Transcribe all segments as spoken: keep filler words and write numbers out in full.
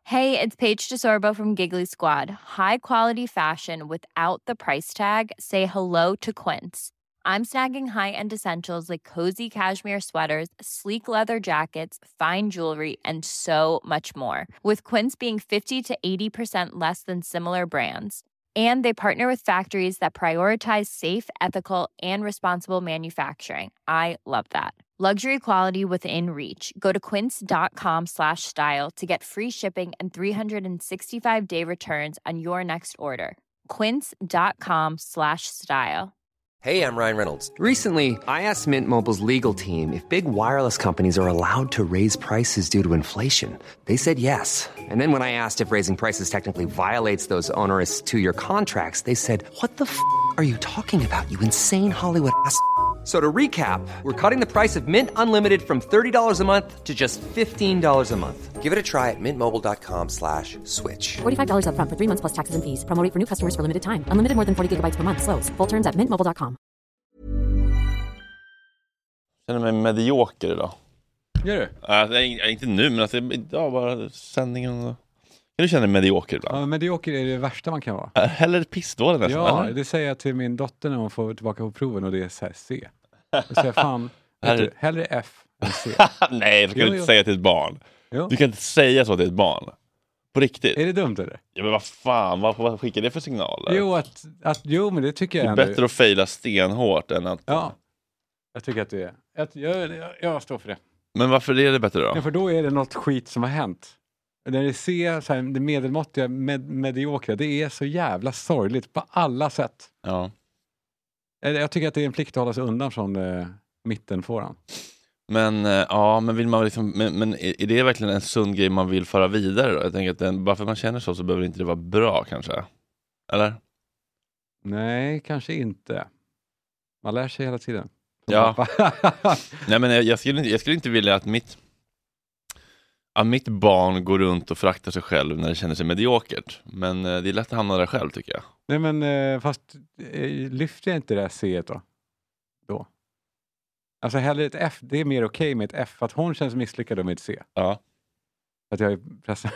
Hey, it's Paige DeSorbo from Giggly Squad. High quality fashion without the price tag. Say hello to Quince. I'm snagging high-end essentials like cozy cashmere sweaters, sleek leather jackets, fine jewelry, and so much more. With Quince being fifty to eighty percent less than similar brands. And they partner with factories that prioritize safe, ethical, and responsible manufacturing. I love that. Luxury quality within reach. Go to quince.com slash style to get free shipping and three sixty-five day returns on your next order. Quince.com slash style. Hey, I'm Ryan Reynolds. Recently, I asked Mint Mobile's legal team if big wireless companies are allowed to raise prices due to inflation. They said yes. And then when I asked if raising prices technically violates those onerous two-year contracts, they said, what the f*** are you talking about, you insane Hollywood ass f- So to recap, we're cutting the price of Mint Unlimited from thirty dollars a month to just fifteen dollars a month. Give it a try at mintmobile.com slash switch. forty-five dollars up front for three months plus taxes and fees. Promo rate for new customers for limited time. Unlimited more than forty gigabytes per month. Slows full terms at mint mobile dot com. Jag känner mig medioker idag. Gör du? Äh, inte nu, men alltså, idag bara sändningen. Och... Kan du känna dig medioker ibland? Ja, medioker är det värsta man kan vara. Äh, Hellre pissdålig nästan, Ja, eller? det säger jag till min dotter när hon får tillbaka på proven och det är så här C. Jag säger fan, vet du, hellre F än C. Nej, det kan du inte säga till ett barn. Jo. Du kan inte säga så till ett barn. På riktigt. Är det dumt eller? Ja, men vad fan, vad, vad skickar det för signaler? Jo, att, att, jo, men det tycker det är jag ändå. bättre att fejla stenhårt än att... Ja, jag tycker att det är. Att jag, jag, jag står för det. Men varför är det bättre då? Ja, för då är det något skit som har hänt. När det ser så här, det medelmåttiga, med, mediokra, det är så jävla sorgligt på alla sätt. Ja. Jag, jag tycker att det är en plikt att hålla sig undan från eh, mitten fåran. Men eh, ja, men vill man liksom, men, men är det verkligen en sund grej man vill föra vidare då? Jag tänker att den, bara för att man känner så så behöver inte det vara bra kanske. Eller? Nej, kanske inte. Man lär sig hela tiden. Ja. Nej, men jag, jag, skulle inte, jag skulle inte vilja att mitt att mitt barn går runt och föraktar sig själv när det känner sig mediokert. Men eh, det är lätt att hamna där själv tycker jag. Nej, men eh, fast eh, lyfter jag inte det här C då? Då. Alltså hellre ett F, det är mer okej okay med ett F. För att hon känns misslyckad med ett C. Ja. Att jag är pressad.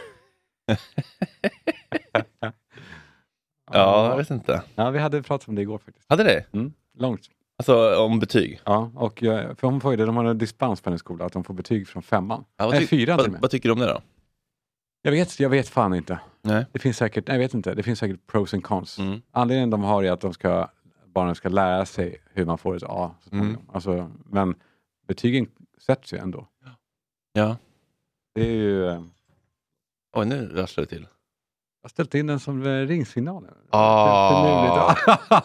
Ja, jag vet inte. Ja, vi hade pratat om det igår faktiskt. Hade det? Mm, långt. Alltså om betyg? Ja, och jag, för hon får ju det, de har en dispens på hennes skola att de får betyg från femman. Ja, Nej, ty- fyran till och vad, med. vad tycker du om det då? Jag vet, jag vet fan inte. Nej. Det finns säkert, nej, jag vet inte, det finns säkert pros and cons. Mm. Anledningen de har är att de ska, barnen ska lära sig hur man får ett A. Mm. Alltså, men betygen sätts ju ändå. Ja. Det är ju... eh, Oj, nu rasslar det till. Jag har ställt in den som eh, ringsignal. Ah.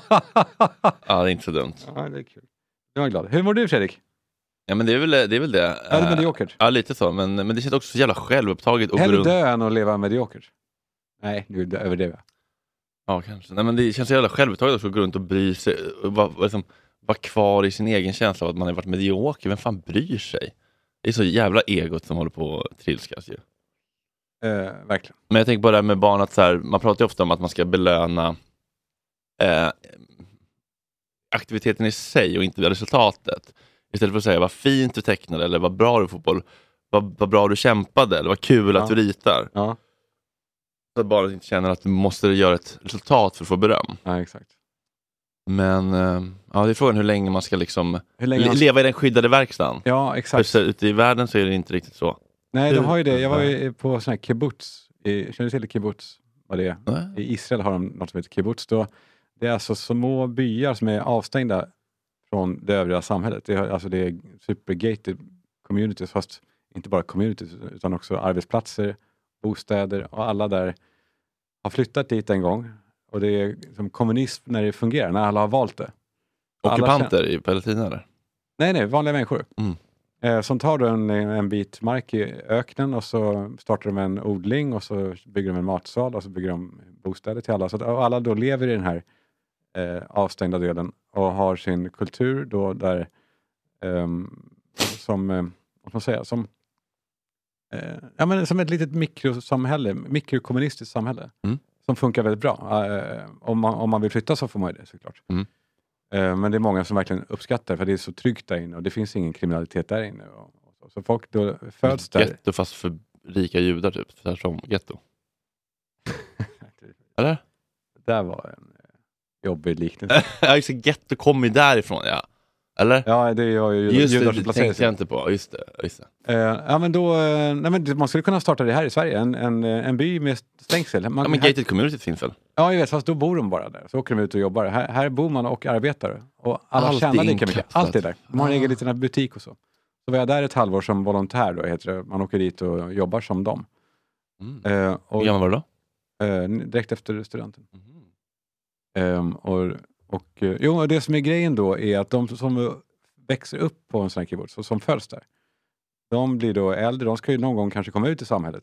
Ja, det är inte så dumt. Ja, det är kul. Jag är glad. Hur mår du, Fredrik? Ja, men det är väl det. Är väl det. Är det mediokert? Ja, lite så. Men, men det känns också så jävla självupptaget. Och Hellre grund... dö än att leva mediokert? Nej, nu är det över det. Ja, kanske. Nej, men det känns så jävla självupptaget också att gå runt och bry sig. Och vara, liksom, vara kvar i sin egen känsla av att man har varit medioker. Vem fan bryr sig? Det är så jävla egot som håller på att trilskas ju. Eh, verkligen. Men jag tänker på det här med barn att så här, man pratar ju ofta om att man ska belöna eh, aktiviteten i sig och inte resultatet. Istället för att säga vad fint du tecknade eller vad bra du fotboll, vad, vad bra du kämpade eller vad kul Ja. att du ritar. Ja, Så att barnet inte känner att du måste göra ett resultat för att få beröm. ja exakt. Men eh, ja, det är frågan hur länge man ska liksom Hur länge man... le- leva i den skyddade verkstaden. Ja, För exakt. så, ute i världen så är det inte riktigt så. Nej, de Hur- har ju det. Jag var ju på sån här kibbutz. I, känner du till kibbutz? Vad det är? Nej. I Israel har de något som heter kibbutz. Då, det är alltså små byar som är avstängda från det övriga samhället. Det är, alltså det är supergated communities, fast inte bara communities utan också arbetsplatser, bostäder och alla där har flyttat dit en gång. Och det är som kommunism när det fungerar, när alla har valt det. Alla Ockupanter känner- i Palestina eller? Nej, nej, vanliga människor. Mm. Eh, som tar då en, en bit mark i öknen och så startar de en odling och så bygger de en matsal och så bygger de bostäder till alla. Så att och alla då lever i den här eh, avstängda delen och har sin kultur då där ehm, som, eh, vad ska man säga, som eh, ja, men som ett litet mikrosamhälle, mikrokommunistiskt samhälle Mm. som funkar väldigt bra. Eh, om, man, om man vill flytta så får man ju det såklart. Mm. Eh, men det är många som verkligen uppskattar för det är så tryggt där inne och det finns ingen kriminalitet där inne. Och, och så. så folk då föds där. Getto fast för rika judar typ, så här som getto. Eller? Det där var en jobbig liknelse. Ja, just det, getto kommer ju därifrån, ja. Eller? Ja, det är ju just judar det, som det placerar tänkte sig. jag inte på. Just det, just det. Uh, ja, men då, uh, nej, men man skulle kunna starta det här i Sverige. En, en, en by med stängsel. Man, Ja, men här, gated community finns väl? ja, jag vet, fast då bor de bara där. Så åker de ut och jobbar. Här, här bor man och arbetar. Och alla Allt är tjänar lika mycket. inkapslat. Allt är där. De har en Ah. egen liten butik och så. Så var jag där ett halvår som volontär då, heter det. Man åker dit och jobbar som dem. Mm. Uh, och, Hur gammal var du då? uh, direkt efter studenten. Mm. Um, och, och, uh, jo, och det som är grejen då är att de som växer upp på en sån här kibbutz och som följs där, de blir då äldre, de ska ju någon gång kanske komma ut i samhället.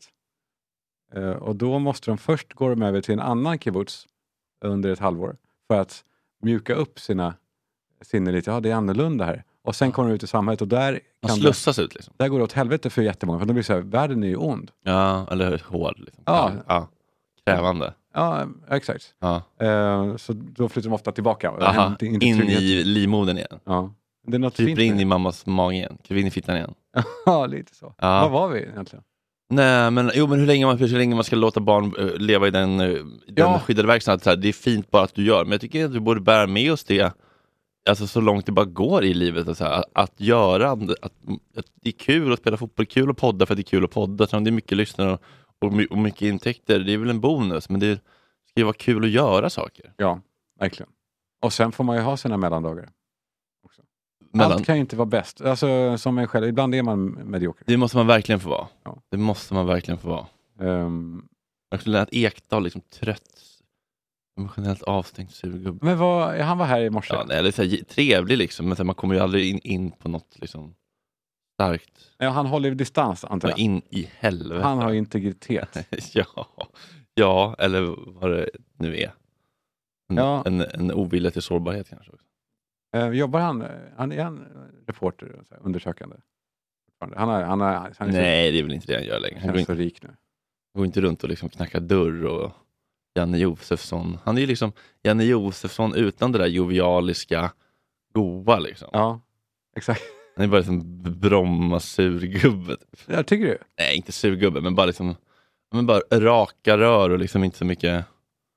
Uh, och då måste de först gå de över till en annan kibbutz under ett halvår för att mjuka upp sina sinnen lite. Ja, det är annorlunda här. Och sen kommer de ut i samhället och där, Man kan det, slussas ut liksom. där går det åt helvete för jättemånga. För de blir så här, världen är ju ond. Ja, eller hård liksom. Ja. ja. Krävande. Ja, exakt. Ja. Uh, så då flyttar de ofta tillbaka. Och Aha, inte, inte in trygghet. i livmodern igen. Ja. Det är något Kryper fint in med i det. mammas mage igen. Kryper in i fittan igen. Ja, lite så. Ja. Vad var vi egentligen? Nej, men, jo, men hur länge man, hur länge man ska låta barn uh, leva i den, uh, den Ja. skyddade verksamheten. Så här, det är fint bara att du gör. Men jag tycker att vi borde bära med oss det. Alltså så långt det bara går i livet. Alltså, att, att göra. Att, att det är kul att spela fotboll. Kul att podda för att det är kul att podda. Så det är mycket lyssnare och, och, my- och mycket intäkter. Det är väl en bonus. Men det ska ju vara kul att göra saker. Ja, verkligen. Och sen får man ju ha sina mellandagar. Också. Mellan, Allt kan ju inte vara bäst. Alltså som en själv. Ibland är man medioker. det måste man verkligen få vara. Ja. Det måste man verkligen få vara. Um, Jag skulle att Ekdal liksom trött. Emotionellt avstängt surgubbe. men vad, han var här i morse. Ja, nej, det är så här, trevlig liksom, men så här, man kommer ju aldrig in, in på något liksom starkt. Ja, han håller ju distans, antar jag. In i helvete. Han har integritet. ja, ja, eller vad det nu är. En, Ja. en, en ovilja till sårbarhet kanske också. Uh, jobbar han, han är en reporter, så här, undersökande. Han är, han är, han är Nej, det är väl inte det han gör längre. så, Han går, känns in, så rik nu. går inte runt och liksom knackar dörr och Janne Josefsson. Han är ju liksom Janne Josefsson utan det där jovialiska goa liksom. Ja, exakt. Han är bara liksom Bromma surgubbe. Typ. Jag tycker du? Nej, inte surgubbe, men bara liksom men bara raka rör och liksom inte så mycket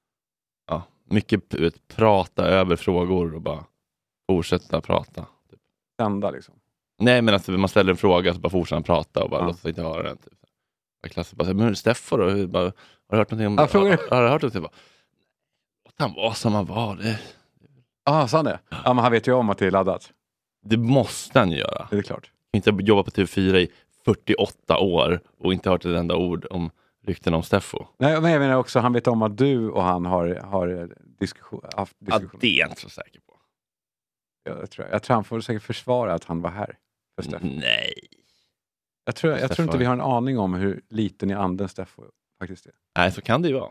ja, mycket vet, prata över frågor och bara fortsätta prata. Typ. Sända liksom. Nej, men alltså man ställer en fråga så bara fortsätter han prata och bara Ja. låtsas inte höra den. Typ. Klassiskt bara, men Steffo då? Hur- Bara, har du hört någonting om Ja, frågar du? har, har du hört någonting? Bara, låt han vara som han var. Det, Ja, ah, sa han det? Ja, men han vet ju om att det är laddat. det måste han ju göra. Det är klart. Inte jobba på T V fyra i fyrtioåtta år och inte hört ett enda ord om rykten om Steffo. Nej, men jag menar också, han vet om att du och han har, har diskussion, haft Ja, diskussion. det är jag inte så säker på. Jag, tror, jag tror han får säkert försvara att han var här. För Steffo. Nej. Jag, tror, jag tror Steffo. inte vi har en aning om hur liten i anden Steffo faktiskt är. Nej, så kan det ju vara.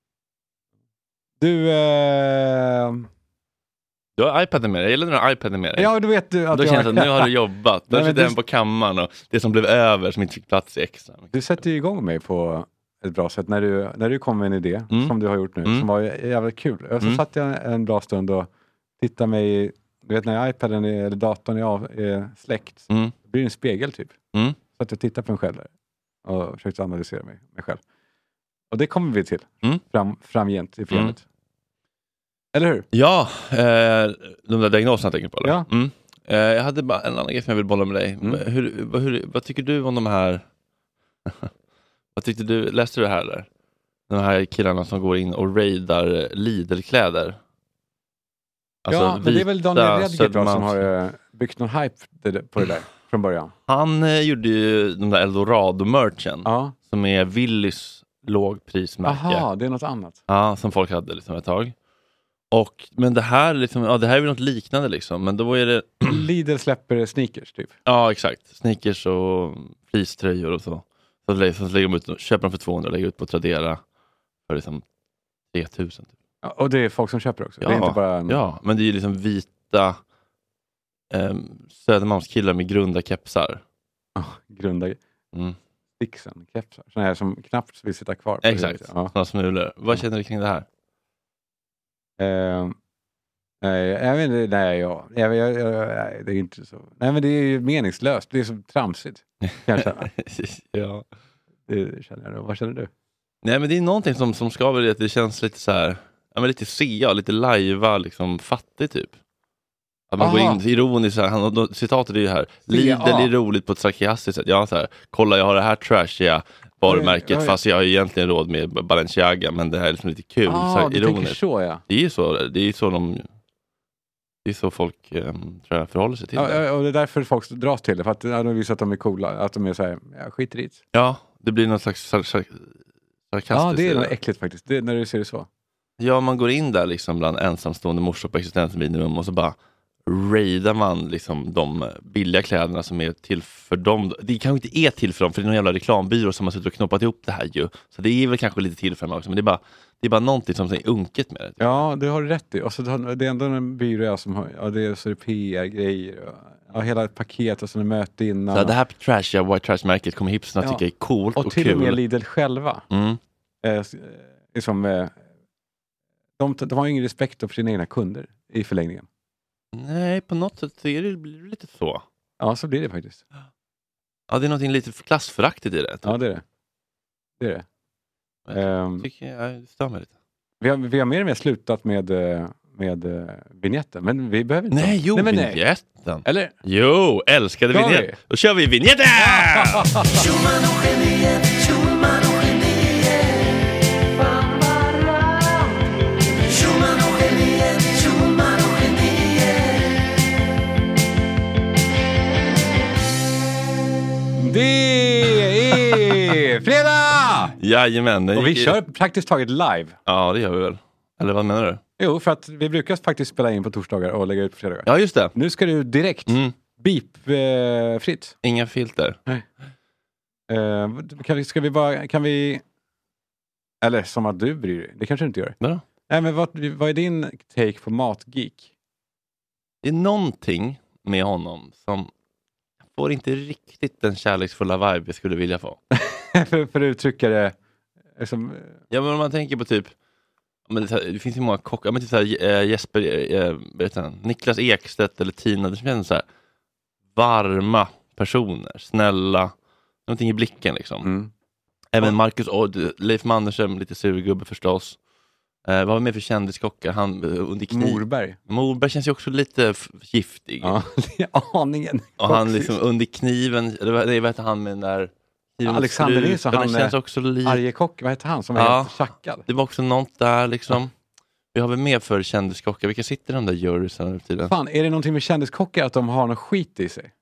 Du, eh, Du har iPaden med dig. Jag gillar när du har iPaden med dig. ja, du vet du att Då jag... känns det att nu har du jobbat. Då Nej, men sitter du- den på kammaren och det som blev över som inte fick plats i extra. Du sätter ju igång mig på ett bra sätt när du, när du kom med en idé Mm. som du har gjort nu, Mm. som var jävligt kul. Och så Mm. satt jag en bra stund och tittade mig, du vet när iPaden är, eller datorn är, av, är släckt, Mm. det blir en spegel typ. Mm. Så att jag tittar på mig själv där och försökte analysera mig, mig själv. Och det kommer vi till Mm. fram, framgent i programmet. Eller hur? Ja, eh, de där diagnoserna jag tänker på. Eller? Ja. Mm. Eh, jag hade bara en annan grej som jag vill bolla med dig. Mm. Hur, vad, hur, vad tycker du om de här... vad tyckte du? Läste du det här eller? De här killarna som går in och raidar Lidl-kläder. Alltså, ja, men det är väl Daniel vita Redgert då, som Södermalms- har eh, byggt någon hype det- på det där från början. Han eh, gjorde ju de där Eldorado-merchen. Ja. Som är Willys lågprismärke. Aha, det är något annat. Ja, som folk hade liksom ett tag. Och, men det här, liksom, ja, det här är väl något liknande liksom. Men då är det, Lidl släpper sneakers typ. ja exakt, sneakers och fleecetröjor och så. Så, lä- så lägger de ut, köper de för tvåhundra och lägger ut på Tradera för liksom tre tusen. Typ. Ja, och det är folk som köper också. Ja, det är inte bara en... ja, men det är ju liksom vita eh, Södermalmskillar med grunda kepsar. Oh, grunda Mm. sticksen, kepsar. Sådana här som knappt vill sitta kvar. På Exakt, huvudet. Ja. sådana smulor. Vad känner du kring det här? Eh, nej, jag vet inte, nej, ja. jag, jag, jag, nej, det är inte så. Nej, men det är ju meningslöst. Det är så tramsigt. Kan jag känna. ja. Det känner jag. Vad känner du? Nej, men det är någonting som, som skaver i att det känns lite så här, ja, men lite sea, lite lajva, liksom fattig typ. Att man Aha. går in ironiskt så här, han, då, citatet är ju här, Lidl ja. är roligt på ett sarkastiskt sätt. Ja, så här, kolla jag har det här trashiga varumärket, Oj, oj. fast jag har egentligen råd med Balenciaga, men det här är liksom lite kul, Ah, så här, du tänker ironiskt. så, ja. Det är ju så, det är ju så de, det är så folk um, tror jag förhåller sig till Ja, det. ja, och det är därför folk dras till det, för att ja, de visar att de är coola, att de är så här, ja, skit i det. Ja, det blir någon slags sar- sar- sarkastiskt. Ja, det är i något äckligt faktiskt, det, när du ser det så. Ja, man går in där liksom bland ensamstående morsor på existensminimum och så bara raidar man liksom de billiga kläderna som är till för dem. Det kanske inte är till för dem, för det är någon jävla reklambyrå som har suttit och knoppat ihop det här ju. Så det är väl kanske lite till för dem också, men det är bara, det är bara någonting som är unket med det. Ja, det har du rätt i. Och så det är ändå en byrå som har, ja, det är så är det P R-grejer och ja, hela ett paket och så är det möte innan. Så det här trashiga white trash-märket kommer hipsarna Ja. tycka är coolt och, och till kul. och med Lidl själva. Mm. Eh, liksom, eh, de, de har ingen respekt för sina egna kunder i förlängningen. Nej, på något sätt så är det, blir det lite så. Ja, så blir det faktiskt. Ja, det är någonting lite klassföraktigt i det. Ja, det är det. Det är det. Jag Um, tycker jag, det stör mig lite. vi, har, vi har mer och mer slutat med, eh, med uh, vignetten, men vi behöver inte. Nej, jo, nej, men nej. vignetten. Eller? Jo, älskade Ska vi? vignett. Då kör vi vignetten! Det är fredag! Jajamän. den Och vi gick- kör praktiskt taget live. Ja, det gör vi väl. Eller vad menar du? Jo, för att vi brukar faktiskt spela in på torsdagar och lägga ut på fredagar. Ja, just det. Nu ska du direkt Mm. beep-fritt. Inga filter. Uh, kan vi, ska vi bara, kan vi... Eller som att du bryr dig. Det kanske du inte gör. Vadå? Nej, men vad, vad är din take på matgeek? Det är någonting med honom som får inte riktigt den kärleksfulla vibe jag skulle vilja få. för, för att uttrycka det som... Ja, men om man tänker på typ, men det, det finns ju många kockar, men typ så här, äh, Jesper, äh, vet jag, Niklas Ekstedt eller Tina, det känns så här varma personer, snälla, någonting i blicken liksom. Mm. Även Marcus Odd, Leif Mannerström, lite surgubbe förstås. Eh, vad var med för kändiskockar? Han uh, under kniv. Morberg. Morberg känns ju också lite f- giftig. Ja, det är aningen. Och han liksom under kniven, eller vad, det vet han med den där kniven Alexander slut. Nilsson, Ja, han det känns är också lite. Arjekock, vad heter han som är Ja. helt tjackad? Det var också något där liksom. Vi har väl mer för kändiskockar. Vilka sitter de där jurysen nu för tiden? Fan, är det någonting med kändiskockar att de har någon skit i sig?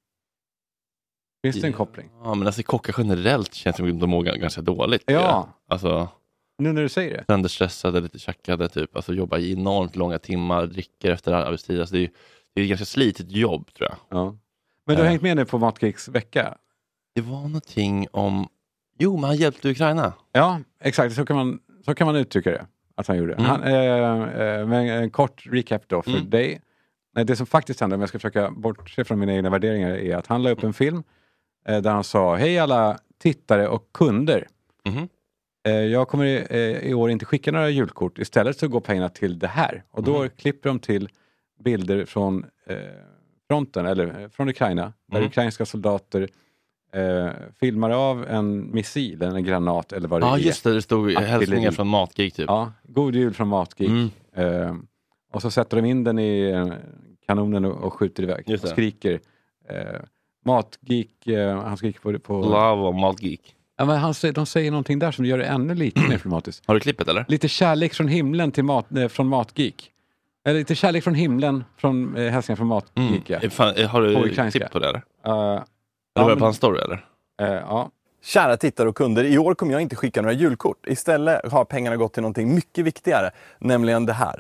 Finns det en koppling? Ja, men alltså kockar generellt känns som att de mår ganska dåligt. Ja. Alltså Nu när du säger det. sönderstressade, lite tjackade typ. Alltså jobbar i enormt långa timmar, dricker efter arbetstid. Alltså det är ju det är ett ganska slitigt jobb tror jag. Ja. Men du har Eh. hängt med nu på Matgeeks vecka? Det var någonting om... Jo, men han hjälpte Ukraina. Ja, exakt. Så kan man, så kan man uttrycka det. Att han gjorde. Mm. Han, eh, eh, men en kort recap då för Mm. dig. Nej, det som faktiskt hände, om jag ska försöka bortse från mina egna värderingar, är att han la upp en film eh, där han sa: hej alla tittare och kunder. Mhm. Eh, jag kommer i, eh, i år inte skicka några julkort. Istället så går pengarna till det här. Och då Mm. klipper de till bilder från eh, fronten, eller eh, från Ukraina. Där Mm. ukrainska soldater eh, filmar av en missil, en granat eller vad det Ja, är. just det. Det stod Artilleri. hälsningar från Matgeek typ. Ja, god jul från Matgeek. Mm. Eh, och så sätter de in den i eh, kanonen och, och skjuter iväg. Just Och det. skriker. Eh, Matgeek, eh, han skriker på... på Love och Matgeek. ja, men han, säger- de säger någonting där som gör det ännu lite mer filmatiskt. Har du klippet eller? Lite kärlek från himlen till mat, eh, från Matgeek. Eller lite kärlek från himlen från eh, hälsningar från Matgeek. Ja. Eh, Fan, eh, har På du ukrainska. klipp på det eller? Eh, Eller ja, var det men- på hans story eller? eh, ja. Kära tittare och kunder, i år kommer jag inte skicka några julkort. Istället har pengarna gått till någonting mycket viktigare, nämligen det här.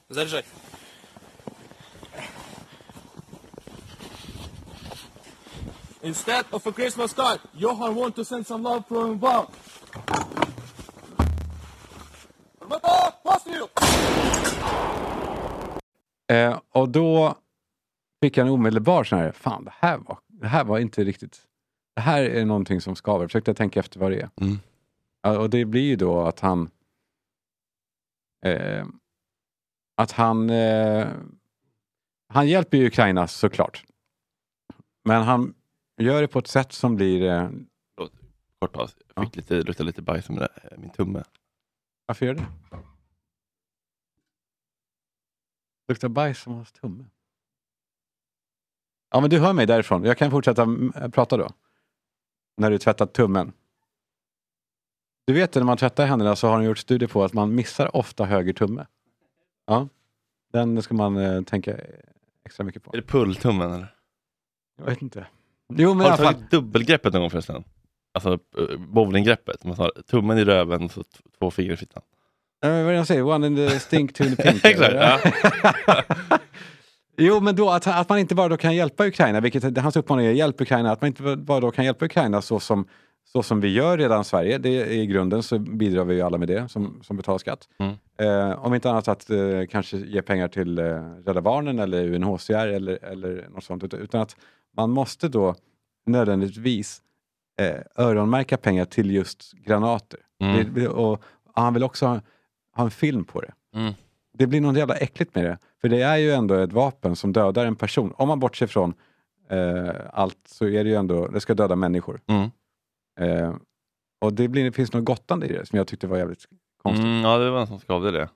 Instead of a Christmas card, Johan want to send some love from Bob. Eh, och då fick jag en omedelbar sån här, fan det här var, det här var inte riktigt, det här är någonting som skaver. Jag försökte tänka efter vad det är. Mm. Ja, och det blir ju då att han eh, att han eh, han hjälper ju Ukraina såklart. Men han gör det på ett sätt som blir eh, Kort paus. Jag fick lite, lukta lite bajs med min tumme. Varför gör det? Luktar bajs som hans tumme. Ja, men du hör mig därifrån. Jag kan fortsätta m- prata då. När du tvättat tummen. Du vet, när man tvättar händerna så har de gjort studier på att man missar ofta höger tumme. Ja. Den ska man eh, tänka extra mycket på. Är det pulltummen eller? Jag vet inte. Jo, men har i alla du fall. tagit dubbelgreppet någon gång förresten? Alltså uh, bowlinggreppet. Man tar tummen i röven och så t- två fingrar i fittan. Ja, vad är det jag säger? One in the stink, two in the pink. Exakt, ja. Jo, men då att, att man inte bara då kan hjälpa Ukraina, vilket hans uppmaning är hjälp Ukraina, att man inte bara då kan hjälpa Ukraina så som, så som vi gör redan i Sverige. Det är i grunden så bidrar vi ju alla med det som, som betalar skatt. Mm. Eh, om inte annat att eh, kanske ge pengar till eh, Rädda Barnen eller U N H C R eller, eller något sånt. Utan att man måste då nödvändigtvis eh, öronmärka pengar till just granater. Mm. Det, och han vill också ha, ha en film på det. Mm. Det blir något jävla äckligt med det. För det är ju ändå ett vapen som dödar en person. Om man bortser från eh, allt så är det ju ändå, det ska döda människor. Mm. Eh, och det, blir, det finns något gottande i det som jag tyckte var jävligt konstigt. Mm, ja, det var en som skavde det.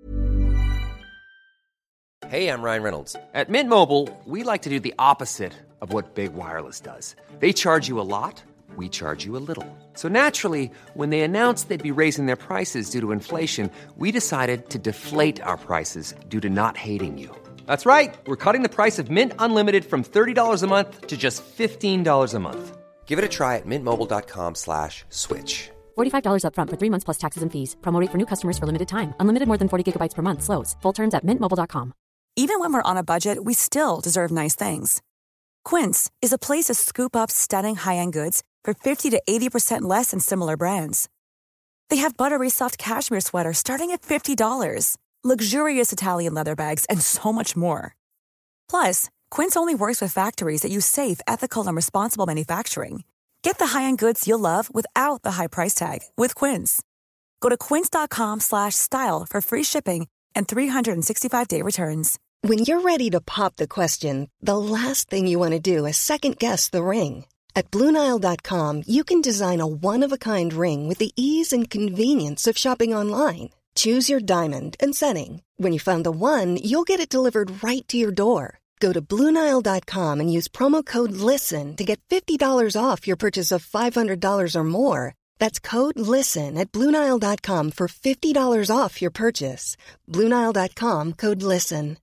Hey, I'm Ryan Reynolds. At Mint Mobile, we like to do the opposite of what Big Wireless does. They charge you a lot, we charge you a little. So naturally, when they announced they'd be raising their prices due to inflation, we decided to deflate our prices due to not hating you. That's right. We're cutting the price of Mint Unlimited from thirty dollars a month to just fifteen dollars a month. Give it a try at mintmobile.com slash switch. forty-five dollars up front for three months plus taxes and fees. Promo rate for new customers for limited time. Unlimited more than forty gigabytes per month. Slows full terms at mint mobile dot com. Even when we're on a budget, we still deserve nice things. Quince is a place to scoop up stunning high-end goods for fifty to eighty percent less than similar brands. They have buttery soft cashmere sweaters starting at fifty dollars, luxurious Italian leather bags, and so much more. Plus, Quince only works with factories that use safe, ethical, and responsible manufacturing. Get the high-end goods you'll love without the high price tag with Quince. Go to quince.com slash style for free shipping and three sixty-five day returns. When you're ready to pop the question, the last thing you want to do is second-guess the ring. At Blue Nile dot com, you can design a one-of-a-kind ring with the ease and convenience of shopping online. Choose your diamond and setting. When you find the one, you'll get it delivered right to your door. Go to Blue Nile dot com and use promo code LISTEN to get fifty dollars off your purchase of five hundred dollars or more. That's code LISTEN at Blue Nile dot com for fifty dollars off your purchase. Blue Nile dot com, code LISTEN.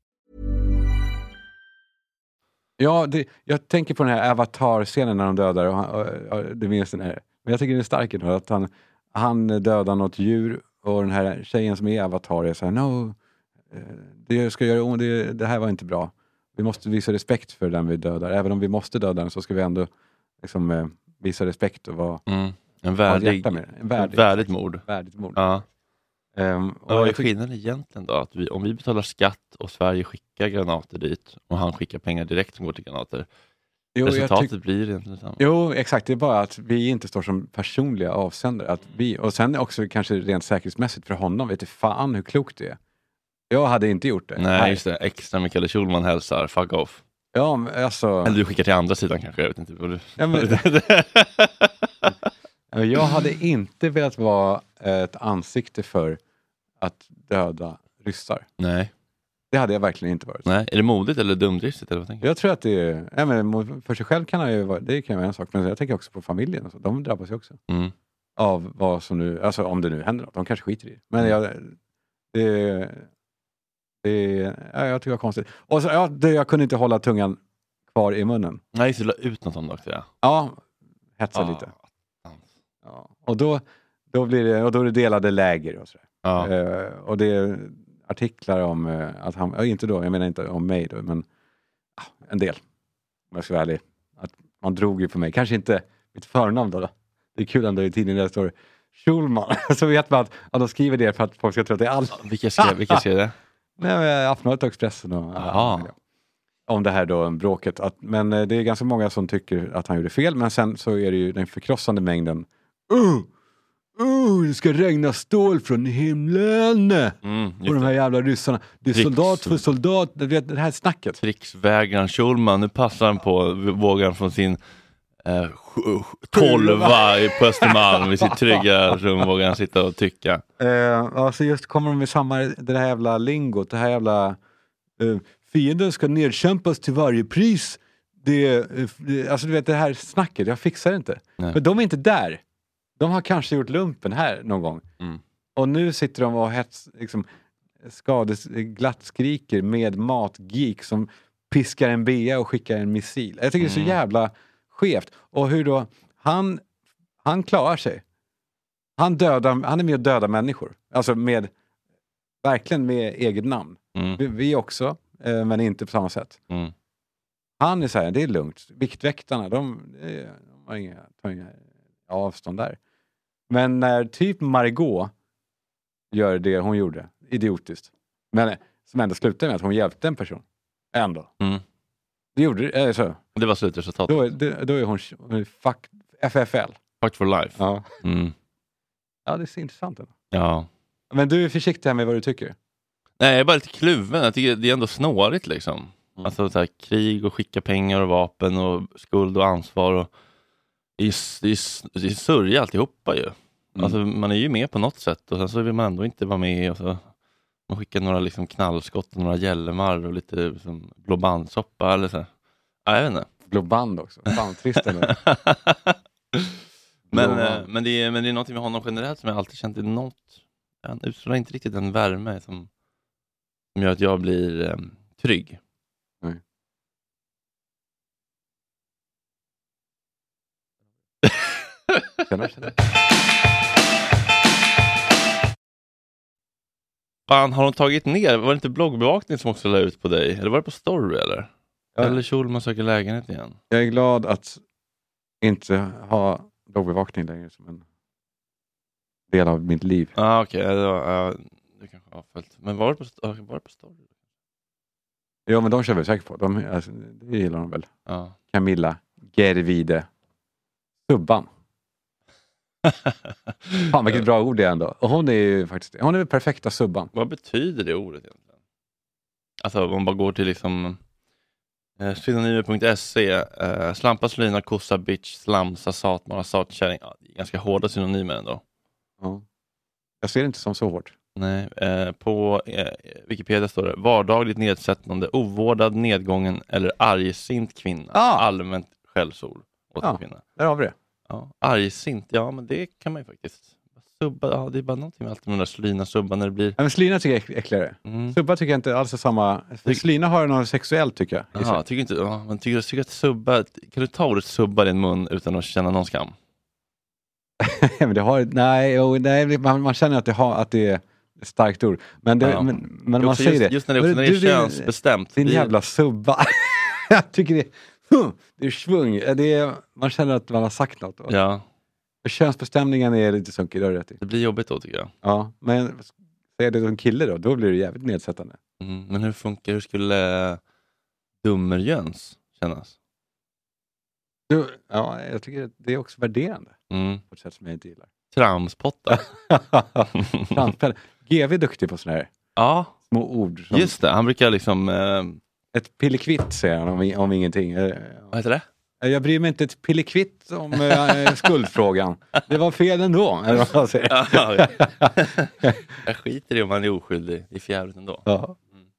Ja, det, jag tänker på den här Avatar-scenen när de dödar. Och, och, och, det minns den här. Men jag tycker det är starkt ändå att han, han dödar något djur och den här tjejen som är Avatar är så här, no, det, ska göra, det, det här var inte bra. Vi måste visa respekt för den vi dödar. Även om vi måste döda den så ska vi ändå liksom, eh, visa respekt och vara mm. en värdig, en värdig, värdigt mord. Värdigt mord. Ja. Um, och Vad är jag tyck- skillnaden egentligen då? Att vi, om vi betalar skatt och Sverige skickar granater dit och han skickar pengar direkt som går till granater. Jo, resultatet tyck- blir egentligen detsamma. Jo, exakt. Det är bara att vi inte står som personliga avsändare. Att vi, och sen också kanske rent säkerhetsmässigt för honom. Vet du fan hur klokt det är. Jag hade inte gjort det. Nej, Nej. just det. Extra Mikael Schulman hälsar. Fuck off. Ja, men alltså... Eller du skickar till andra sidan kanske. Jag vet inte. Du... Ja, men... jag hade inte velat vara ett ansikte för att döda ryssar. Nej. Det hade jag verkligen inte varit. Nej, är det modigt eller dumdristigt? Eller vad tänker du? Jag tror att det är... Ja, men för sig själv kan jag ju vara... Det kan ju vara en sak. Men jag tänker också på familjen. Och så. De drabbas ju också. Mm. Av vad som nu... Alltså om det nu händer något. De kanske skiter i det. Men jag... Det... det ja, jag tycker det var konstigt. Och så, ja, det, jag kunde inte hålla tungan kvar i munnen. Nej, så la ut något sånt också, ja. Ja, hetsa Ah. lite. Ja. Och då, då blir det... Och då är det delade läger och sådär. Ja. Uh, och det är artiklar om uh, att han... Ja, inte då. Jag menar inte om mig då. Men uh, en del. Om jag ska vara ärlig. Att man drog ju på mig. Kanske inte mitt förnamn då. då. Det är kul ändå i tidningen där det står Schulman. Så vet man att ja, de skriver det för att folk ska tro att det är allt. Vilka skrev, vilka skrev det? Nej, Aftonbladet och Expressen. Och, Aha. ja, om det här då, bråket. Att, men uh, det är ganska många som tycker att han gjorde fel. Men sen så är det ju den förkrossande mängden. Uh! Oh, det ska regna stål från himlen. Mm, och de här jävla ryssarna. Det är Krigs- soldat för soldat. Du vet, det här snacket. Krigsvägraren Schulman, nu passar han på vågan från sin eh, tolva på Östermalm i sitt trygga rum, vågar han sitta och tycka. Eh, alltså just kommer de med samma, det här jävla lingot, det här jävla eh, fienden ska nedkämpas till varje pris. Det, det, alltså du vet det här snacket, jag fixar det inte. Nej. Men de är inte där. De har kanske gjort lumpen här någon gång. Mm. Och nu sitter de och hets, liksom, skades, glatt skriker med matgeek som piskar en bea och skickar en missil. Jag tycker mm. det är så jävla skevt. Och hur då, han, han klarar sig. Han, dödar, han är med att döda människor. Alltså med, verkligen med eget namn. Mm. Vi, vi också, eh, men inte på samma sätt. Mm. Han är så här, det är lugnt. Viktväktarna, de, de har inga, tar inga avstånd där. Men när typ Margot gör det hon gjorde, idiotiskt. Men som ändå slutar med att hon hjälpte en person. Ändå. Mm. Det gjorde det, äh, så. Det var slutresultatet. Då, är- då är hon, hon är fuck, F F L. Fuck for life. Ja. Mm. Ja, det är så intressant ändå. Ja. Men du är försiktig här med vad du tycker. Nej, jag är bara lite kluven. Jag tycker det är ändå snårigt liksom. Mm. Alltså så här, krig och skicka pengar och vapen och skuld och ansvar. Och det är, det är, det är sörja alltihopa ju. Mm. Alltså man är ju med på något sätt och sen så vill man ändå inte vara med. Och så, man skickar några liksom knallskott och några gällemar och lite liksom, blåbandsoppa eller så här. Ja, jag vet inte. Blåband också. Fan, trist ändå. men, eh, men, det är, men det är någonting med honom generellt som jag alltid känt i något. Han utstrålar inte riktigt den värme som, som gör att jag blir eh, trygg. Nej. Känner, känner. Fan, har de tagit ner? Var det inte bloggbevakning som också la ut på dig? Eller var det på story eller? Ja. Eller Schulman söker lägenhet igen? Jag är glad att inte ha bloggbevakning längre som en del av mitt liv. Ja, ah, okej. Okay. Ja, du kanske har följt. Men var det på, var det på story? Ja, men de kör vi säkert på. De, alltså, det gillar de väl. Ja. Camilla Gervide Subban. Fan, vilket bra ord det är ändå. Och hon är ju faktiskt, hon är väl perfekta Subban. Vad betyder det ordet egentligen? Alltså om man bara går till liksom eh, synonymer punkt se eh, slampa, slina, kossa, bitch, slamsa, satmara, satkärring. Ja, det är ganska hårda synonymer ändå. Ja. Jag ser det inte som så hårt. Nej, eh, på eh, Wikipedia står det vardagligt nedsättande, ovårdad, nedgången eller argsint kvinna. Ah. Allmänt skällsord åt Ja, en kvinna. där har vi det. Ja, argsint, ja men det kan man ju faktiskt. Subba, ja det är bara någonting med allt med de där slina subba när det blir... Ja, men slina tycker jag är äckligare. Mm. Subba tycker jag inte alls är samma. För slina har något sexuellt tycker jag. Jaha, tycker inte, ja, men tycker, tycker att subba, kan du ta ordet subba i din mun utan att känna någon skam? men det har, nej, oh, nej man, man känner att det, har, att det är ett starkt ord. Men, det, Ja. men, men Det är man också säger just, det. just när det, också när det är Du, du, könsbestämt. Din det är- jävla subba. jag tycker det, huh, det är svung. Det är, man känner att man har sagt något. Ja, För könsbestämningen är lite sunkig, det har du rätt i. det blir jobbigt då tycker jag. Ja, men säger det som kille då, då blir det jävligt nedsättande. Mm, men hur funkar, hur skulle uh, dummerjöns kännas? Du, ja, jag tycker att det är också värderande. Mm. På ett sätt som jag inte gillar. Tramspotta. Tramspel. G V är duktig på sådana här Ja, små ord. Som just det. Han brukar liksom... Uh, ett pillekvitt säger han om, om ingenting. Eh, vad heter det? Jag bryr mig inte ett pillekvitt om äh, skuldfrågan. Det var fel ändå. Eller vad man säger. Ja, jag skiter i om han är oskyldig. Det är fjärligt ändå. Ja.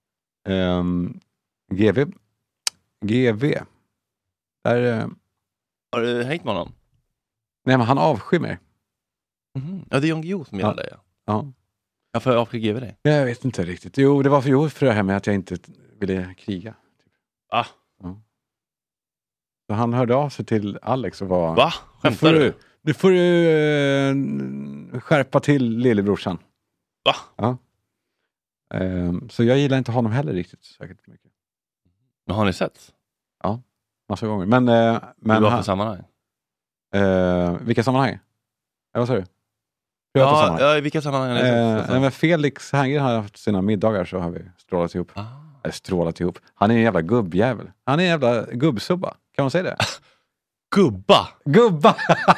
Um, G V. G V. Där, uh, Har du hängt med honom? nej, men han avskyr mig. Mm-hmm. Ja, det är Jon Guillou som gillar Ja. dig. Ja. Ja. Varför avskyr G V dig? Jag vet inte riktigt. Jo, det var för, jo, för det här med att jag inte ville kriga. Ah. Ja. Så han hörde av sig till Alex och var... Va? Nu får Skämtar du, du? nu får du uh, skärpa till lillebrorsan. Va? Ja. Um, så jag gillar inte honom heller riktigt säkert mycket. Men har ni sett? Ja, massa gånger. Men, uh, men Men vad för han, sammanhang? uh, vilka sammanhang? Ja, vad sa du? Privata Ja, sammanhang. ja, i vilka sammanhang har ni sett? Uh, men Felix Herngren har haft sina middagar så har vi strålat ihop. Ah. Eller strålat ihop. Han är en jävla gubbjävel. Han är en jävla gubbsubba. Kan man säga det? Gubba! Gubba!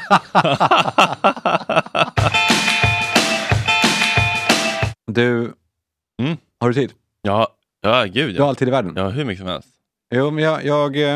Du, Mm. har du tid? Ja, ja gud Du har ja. alltid i världen. Ja, hur mycket som helst. Jo, men jag, jag,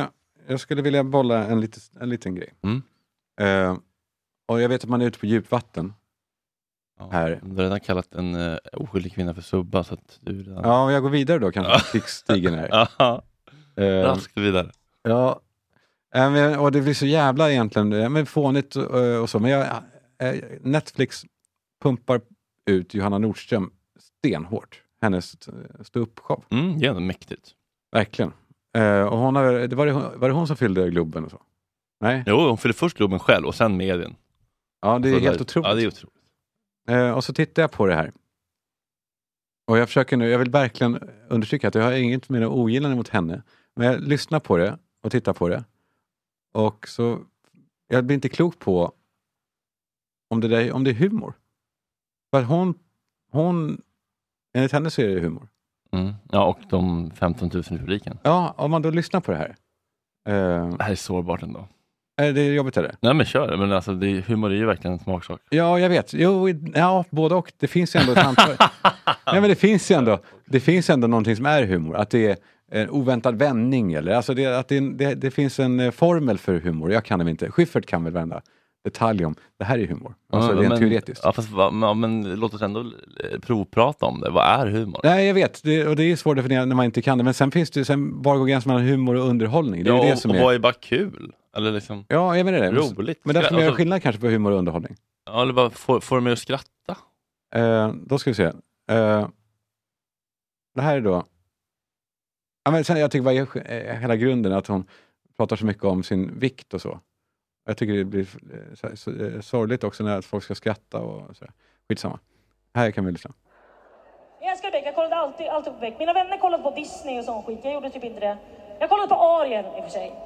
jag skulle vilja bolla en, lite, en liten grej. Mm. Uh, och jag vet att man är ute på djupt vatten. Ja, här. Du har redan kallat en uh, oskyldig kvinna för subba. Så att du redan... Ja, om jag går vidare då kanske fick stigen här. Ja, uh, raskt vidare. Ja, uh, och det blir så jävla egentligen men fånigt uh, och så. Men jag, uh, Netflix pumpar ut Johanna Nordström stenhårt. Hennes stå-upp-show. Mm, ja, mäktigt. Verkligen. Uh, och hon har, det var, det, var det hon som fyllde Globen och så? Nej? Jo, hon fyllde först Globen själv och sen medien. Ja, det är så helt där, otroligt. Ja, det är otroligt. Uh, och så tittar jag på det här. Och jag försöker nu, jag vill verkligen understryka att jag har inget mer ogillande mot henne. Men jag lyssnar på det och tittar på det. Och så, jag blir inte klok på om det, där, om det är humor. För att hon, hon, enligt henne så är det humor. Mm. Ja, och de femton tusen i publiken. Ja, om man då lyssnar på det här. Uh, det här är sårbart ändå. Är det jobbigt eller? Nej men kör det, men alltså det, humor är ju verkligen en smaksak. Ja, jag vet. Jo, ja, både och. Det finns ju ändå ett antal... Nej, men det finns ju ändå, det finns ändå någonting som är humor. Att det är en oväntad vändning eller alltså det, att det, det, det finns en formel för humor. Jag kan det inte. Schyffert kan väl vända detalj om. Det här är humor. Alltså ja, det är men, teoretiskt. Ja, fast, ja, men låt oss ändå provprata om det. Vad är humor? Nej, jag vet. Det, och det är svårt att definiera när man inte kan det. Men sen finns det, sen bara går gränsen mellan humor och underhållning. Det är ja, ju det och, som och är... vad är bara kul? Eller liksom ja, jag menar det. Roligt. Men därför är alltså, det skillnad kanske på humor och underhållning. Ja, eller bara får, får de mig att skratta? Uh, då ska vi se. Uh, det här är då... Ja, men sen, jag tycker bara hela grunden att hon pratar så mycket om sin vikt och så. Jag tycker det blir så, så, så, sorgligt också när folk ska skratta och så. Skitsamma. Här kan vi lyssna. Jag älskar Beck, jag kollade alltid, alltid på Beck. Mina vänner kollade på Disney och sån skit. Jag gjorde typ inte det. Jag kollade på Ariel i och för sig.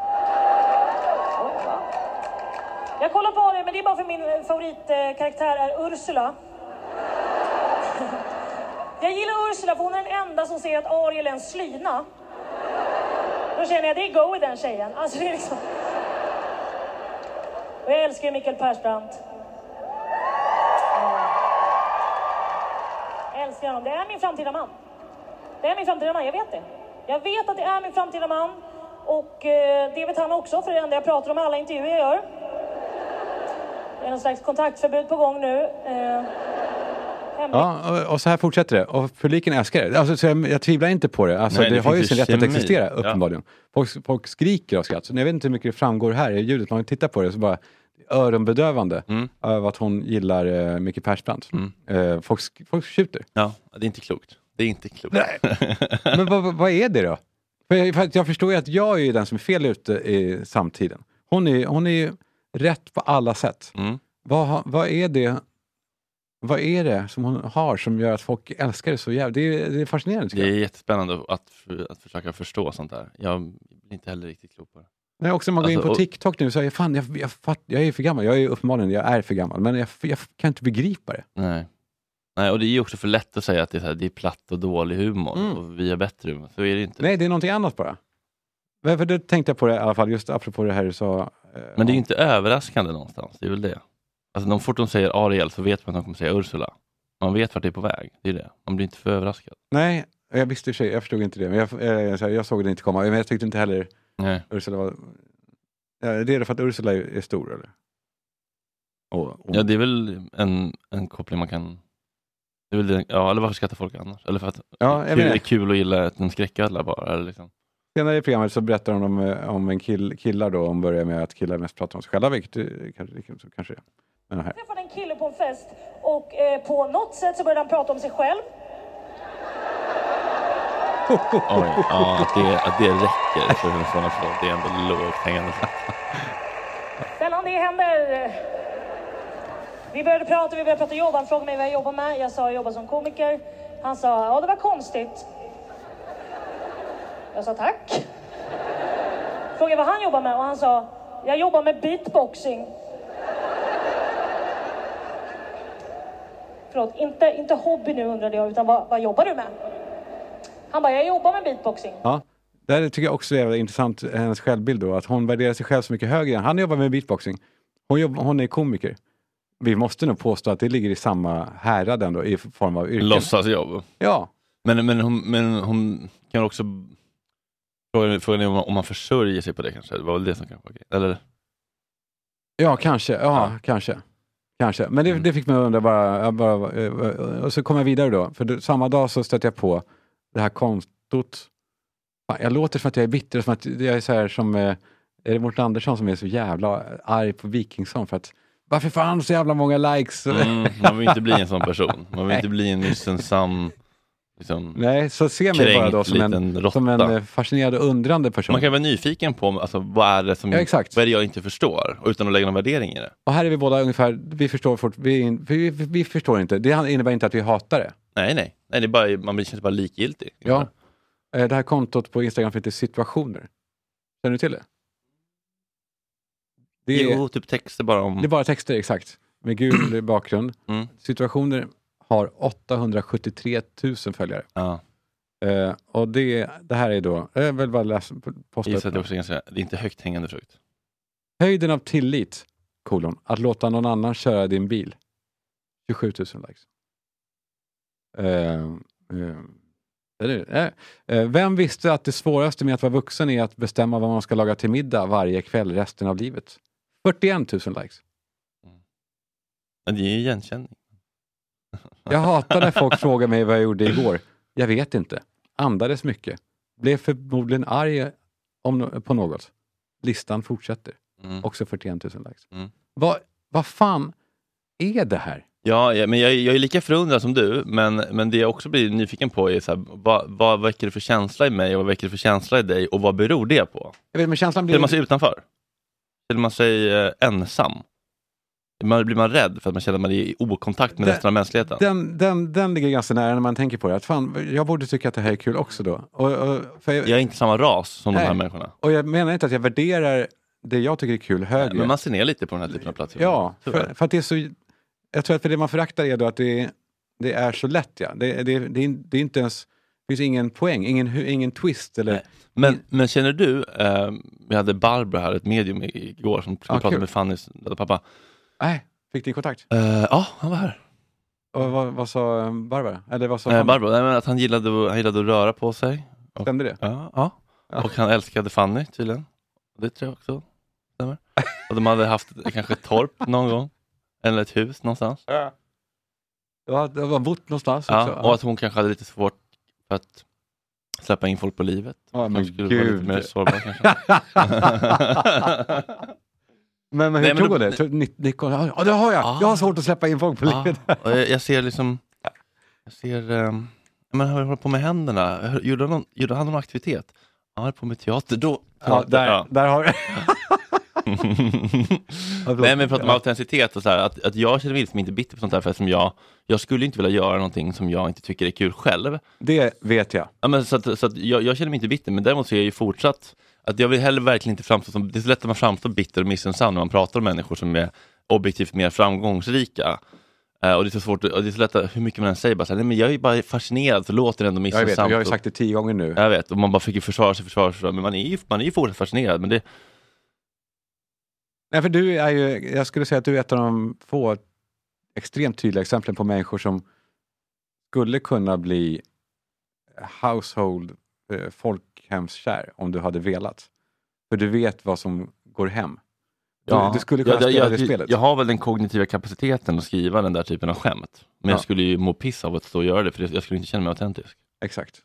Jag kollar på Ariel, men det är bara för min favoritkaraktär är Ursula. Jag gillar Ursula för hon är den enda som ser att Ariel är en slyna. Då känner jag, det är go i den tjejen. Alltså det är liksom... Och jag älskar Mikael Persbrandt. Jag älskar honom. Det är min framtida man. Det är min framtida man, jag vet det. Jag vet att det är min framtida man. Och eh, det vet han också, för det är det enda jag pratar om i alla intervjuer jag gör. Det är någon slags kontaktförbud på gång nu. Eh, ja, och, och så här fortsätter det. Och publiken älskar det. Alltså, så jag, jag tvivlar inte på det. Alltså, Nej, det, det har ju sin rätt kemi. att existera, uppenbarligen. Ja. Folk, folk skriker av skratt. Så jag vet inte hur mycket det framgår här i ljudet. Man tittar på det så bara öronbedövande mm. av att hon gillar uh, Micke Persbrandt. Mm. Uh, folk, folk skjuter. Ja, det är inte klokt. Det är inte klokt. Nej. Men vad, vad är det då? För jag, för jag förstår ju att jag är den som är fel ute i samtiden. Hon är, hon är ju rätt på alla sätt. Mm. Vad, vad är det Vad är det som hon har som gör att folk älskar det så jävligt? Det är, det är fascinerande tycker jag. jag. Det är jättespännande att, att försöka förstå sånt där. Jag blir inte heller riktigt klok på det. Nej, också när man går alltså, in på och... TikTok nu så är jag fan, jag, jag, fatt, jag är för gammal. Jag är uppenbarligen, jag är för gammal. Men jag, jag kan inte begripa det. Nej. Nej, och det är ju också för lätt att säga att det är, så här, det är platt och dålig humor. Mm. Och vi har bättre humor. Så är det inte. Nej, det är någonting annat bara. För då tänkte jag på det i alla fall, just apropå det här du sa. Eh, Men det är ju inte överraskande någonstans. Det är väl det. Alltså, de fort de säger Ariel så vet man att de kommer säga Ursula. Man vet vart det är på väg. Det är det. Man blir inte för överraskad. Nej, jag visste i sig, jag förstod inte det. Men jag, jag, jag, jag såg det inte komma. Men jag tyckte inte heller Nej. Ursula var... Ja, det är det för att Ursula är, är stor, eller? Och, och... Ja, det är väl en, en koppling man kan... Det är väl det, ja, eller varför skrattar folk annars? Eller för att ja, det är kul att gilla en skräcködla bara. Eller liksom. Senare i programmet så berättar de om, om en kill, killar då. Om börjar med att killar mest pratar om sig själva, vilket det, kanske, det, kanske är. Men här. Jag träffade en kille på en fest och eh, på något sätt så började han prata om sig själv. Oj, ja, att det, att det räcker för en sån här. Det är ändå lågt hängande. Sällan det händer. Vi började prata, vi började prata jobb. Han frågade mig vad jag jobbar med. Jag sa jag jobbar som komiker. Han sa, ja det var konstigt. Jag sa tack. Frågade vad han jobbar med och han sa, jag jobbar med beatboxing. Förlåt, inte, inte hobby nu undrade jag, utan vad, vad jobbar du med? Han bara, jag jobbar med beatboxing. Ja, det tycker jag också är intressant, hennes självbild då. Att hon värderar sig själv så mycket högre. Han jobbar med beatboxing. Hon, jobbar, hon är komiker. Vi måste nog påstå att det ligger i samma härad ändå, i form av yrken. Låtsasjobb. Ja. Men, men, hon, men hon kan också Frågan, frågan är om man, om man försörjer sig på det kanske. Det var väl det som kanske var grejen. Eller? Ja, kanske. Ja, ja. kanske. Kanske. Men det, Mm. det fick mig undra bara, jag bara... Och så kom jag vidare då. För det, samma dag så stötte jag på det här kontot. Fan, jag låter som att jag är bitter. Som att jag är så här som... Är det Mårten Andersson som är så jävla arg på Wikingsson? För att, varför fan så jävla många likes? Mm, man vill inte bli en sån person. Man vill inte bli en missunnsam... Liksom, nej, så se mig bara då som en, som en fascinerad och undrande person. Man kan vara nyfiken på alltså, vad är det som ja, exakt. vad är det jag inte förstår och utan att lägga någon värdering i det. Och här är vi båda ungefär, vi förstår fort, vi, vi, vi, vi förstår inte. Det innebär inte att vi hatar det. Nej, nej. nej det är bara, man känns bara likgiltig. Ja. Det här kontot på Instagram heter situationer. Känner du till det? Det är, jo, typ texter bara om... Det är bara texter, exakt. Med gul bakgrund. Mm. Situationer har åttahundrasjuttiotre tusen följare. Ja. Uh, och det, det här är då, jag vill bara läsa posta det, är också ganska, det är inte högt hängande frukt. Höjden av tillit, kolon, att låta någon annan köra din bil. tjugosju tusen likes. Uh, uh, uh, uh, vem visste att det svåraste med att vara vuxen är att bestämma vad man ska laga till middag varje kväll resten av livet? fyrtioen tusen likes. Mm. Men det är ju igenkänning. Jag hatar när folk frågar mig vad jag gjorde igår. Jag vet inte. Andades mycket. Blev förmodligen arg om, på något. Listan fortsätter. Mm. Också fyrtioen tusen likes. Mm. Vad, vad fan är det här? Ja, ja men jag, jag är lika förundrad som du. Men, men det jag också blir nyfiken på är så här, vad, vad väcker det för känsla i mig och vad väcker det för känsla i dig och vad beror det på? Jag vet, men känslan blir... Känner man sig utanför? Känner man sig eh, ensam? Man blir man rädd för att man känner att man är i okontakt med den, resten av mänskligheten. Den, den, den ligger ganska nära när man tänker på det. Att fan, jag borde tycka att det här är kul också då. Och, och, för jag, jag är inte samma ras som nej. de här människorna. Och jag menar inte att jag värderar det jag tycker är kul högre. Nej, men man ser ner lite på den här typen av platser. Ja, för, för att det är så... Jag tror att för det man föraktar är då att det, det är så lätt. Ja. Det, det, det, det är inte ens... Det finns ingen poäng, ingen, ingen twist. Eller... Men, men känner du... Eh, vi hade Barbara här, ett medium igår som skulle ah, prata med Fannys pappa. Nej. Fick ni kontakt? Uh, ja, han var här. Och vad, vad sa Barbara? Eller vad sa uh, Barbara? Nej, men att han gillade, han gillade att röra på sig. Och, stämde det? Ja, ja. ja. Och han älskade Fanny tydligen. Det tror jag också stämmer. Och de hade haft kanske ett torp någon gång. Eller ett hus någonstans. Ja. Ja, de har bott någonstans ja, också. Och att hon kanske hade lite svårt för att släppa in folk på livet. Ja, men skulle gud. vara lite mer sårbar kanske. Men, men hur Nej, tog men det? Ni, ni, ja, det har jag. Ah, jag har svårt att släppa in folk på ah, livet. Och jag, jag ser liksom... Jag ser... Um, men han håller på med händerna. Gjorde, någon, gjorde han någon aktivitet? Han höll på med teater. Då, ja, där, ja. där har jag... Nej, men pratar om autenticitet och så här. Att, att jag känner mig liksom inte bitter på sånt här. För som jag, jag skulle inte vilja göra någonting som jag inte tycker är kul själv. Det vet jag. Ja, men så att, så att jag, jag känner mig inte bitter. Men däremot så är jag ju fortsatt... Att jag vill heller verkligen inte framstå som... Det är så lätt att man framstår bitter och missunnsam när man pratar om människor som är objektivt mer framgångsrika. Uh, och det är så svårt, och det är så lätt att, hur mycket man än säger bara så här, nej men jag är bara fascinerad så låter det ändå missunnsamt. Jag vet, jag har ju sagt det tio gånger nu. Jag vet, och man bara fick ju försvara sig, försvara sig, men man är ju, man är ju fortsatt fascinerad, men det... Nej, för du är ju, jag skulle säga att du är ett av de få extremt tydliga exemplen på människor som skulle kunna bli household eh, folkhemskär om du hade velat. För du vet vad som går hem. Ja, du, du skulle kunna jag, spela jag, det jag, spelet. Jag har väl den kognitiva kapaciteten att skriva den där typen av skämt. Men ja. jag skulle ju må piss av att stå och göra det, för jag skulle inte känna mig autentisk. Exakt.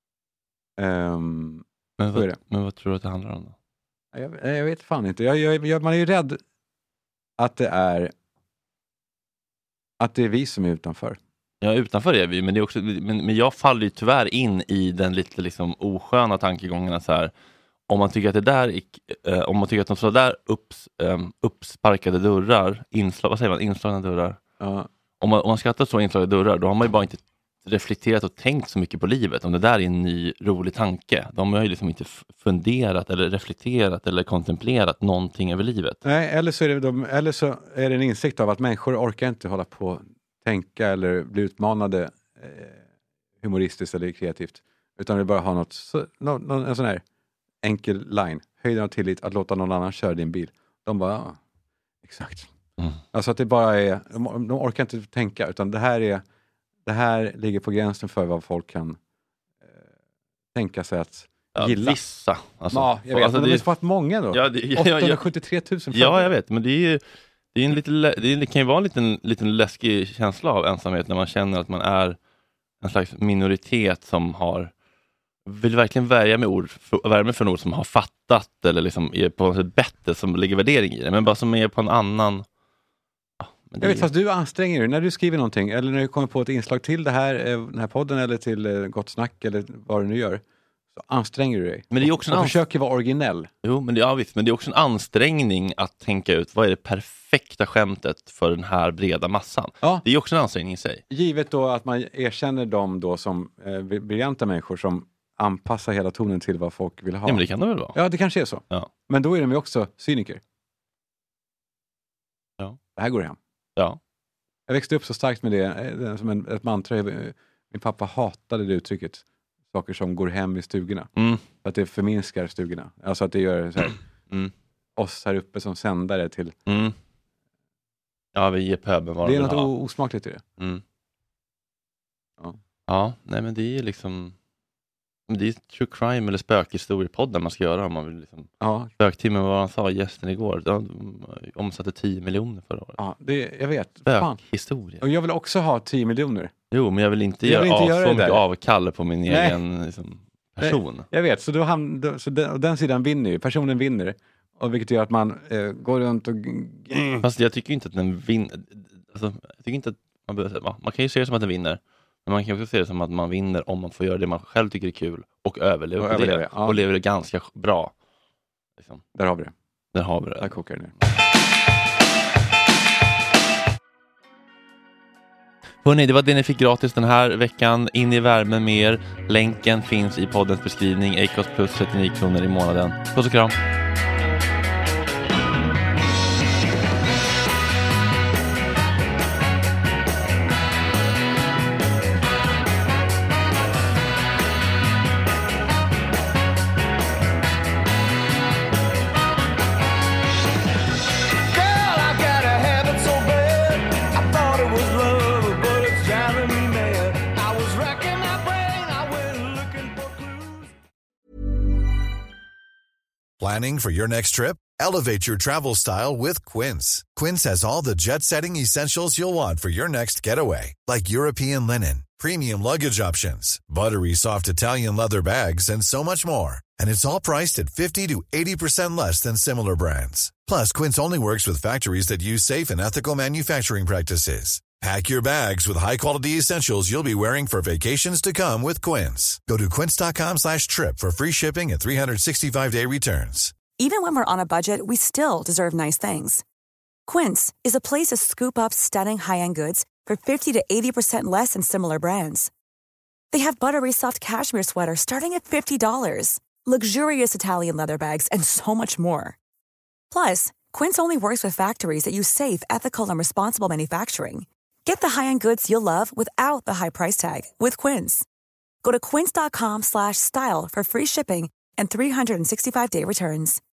Um, men, vad, men vad tror du att det handlar om då? Jag, jag vet fan inte. Jag, jag, jag, man är ju rädd att det är att det är vi som är utanför. Ja, utanför är vi, men, det är också, men, men jag faller ju tyvärr in i den lite liksom osköna tankegången så här. Om man tycker att det där eh, om man tycker att de så där upps, eh, uppsparkade dörrar, inslag, vad säger man, inslagna dörrar. Ja. Om man, om man skrattar så inslagna dörrar, då har man ju bara inte reflekterat och tänkt så mycket på livet. Om det där är en ny rolig tanke. De har ju liksom inte funderat eller reflekterat eller kontemplerat någonting över livet. Nej, eller så är det, de, eller så är det en insikt av att människor orkar inte hålla på tänka eller bli utmanade eh, humoristiskt eller kreativt. Utan vill bara ha något, så, någon, en sån här enkel line. Höjden av tillit att låta någon annan köra din bil. De bara, ja, exakt. Mm. Alltså att det bara är, de, de orkar inte tänka, utan det här är det här ligger på gränsen för vad folk kan eh, tänka sig att Ja, gilla. Vissa. Alltså, ja, jag vet, alltså, men de det, har fått många då. Ja, det, ja, ja, åttahundrasjuttiotre tusen. Ja, jag vet. Men det är ju det, är en lite, det, är, det kan ju vara en liten, liten läskig känsla av ensamhet när man känner att man är en slags minoritet som har vill verkligen värja med ord för, värme för ord som har fattat eller liksom är på något sätt bättre, som ligger värdering i det, men bara som är på en annan. Ja, men det jag vet, är... fast du anstränger dig när du skriver någonting eller när du kommer på ett inslag till det här, den här podden eller till eh, Gott Snack eller vad du nu gör, så anstränger du dig. Men det är också och, en och ans- försöker vara originell. Jo, men det, ja, visst, men det är också en ansträngning att tänka ut vad är det perfekta skämtet för den här breda massan. Ja. Det är också en ansträngning i sig. Givet då att man erkänner dem då som eh, briljanta människor som anpassar hela tonen till vad folk vill ha. Ja, men det kan det väl vara. Ja, det kanske är så. Ja. Men då är de ju också cyniker. Ja. Det här går hem. Ja. Jag växte upp så starkt med det, eh, som en, ett mantra. Min pappa hatade det uttrycket. Saker som går hem i stugorna. Mm. För att det förminskar stugorna. Alltså att det gör så här, mm. oss här uppe som sändare till... Mm. Ja, vi ger pöben vad det de är vill något ha. o- osmakligt i det. Mm. Ja. Ja, nej men det är liksom... Det är true crime eller spökhistoriepodden man ska göra om man vill liksom... Ja. Spöktimmen, vad han sa, gästen igår. De omsatte tio miljoner förra året. Ja, det, jag vet. Spökhistoria. Och jag vill också ha tio miljoner. Jo, men jag vill inte Jag vill göra, inte av, göra så det mycket där. avkall på min Nej. egen liksom, person. Nej, jag vet, så, då ham- då, så den, och den sidan vinner ju. Personen vinner. Och vilket gör att man eh, går runt och... Fast jag tycker inte att den vinner. Alltså, jag tycker inte att man, behöver, va? Man kan ju se det som att den vinner. Men man kan också se det som att man vinner om man får göra det man själv tycker är kul. Och överlever Och på överlever, det. ja. Och lever det ganska bra. Liksom. Där har vi det. Där har vi det. Där kokar det ner. Hörrni, det var det ni fick gratis den här veckan. In i värmen med er. Länken finns i poddens beskrivning. Acast plus trettionio kronor i månaden. Puss och kram. Planning for your next trip? Elevate your travel style with Quince. Quince has all the jet-setting essentials you'll want for your next getaway, like European linen, premium luggage options, buttery soft Italian leather bags, and so much more. And it's all priced at fifty to eighty percent less than similar brands. Plus, Quince only works with factories that use safe and ethical manufacturing practices. Pack your bags with high-quality essentials you'll be wearing for vacations to come with Quince. Go to quince.com slash trip for free shipping and three sixty-five day returns. Even when we're on a budget, we still deserve nice things. Quince is a place to scoop up stunning high-end goods for fifty to eighty percent less than similar brands. They have buttery soft cashmere sweaters starting at fifty dollars, luxurious Italian leather bags, and so much more. Plus, Quince only works with factories that use safe, ethical, and responsible manufacturing. Get the high-end goods you'll love without the high price tag with Quince. Go to quince.com slash style for free shipping and three sixty-five day returns.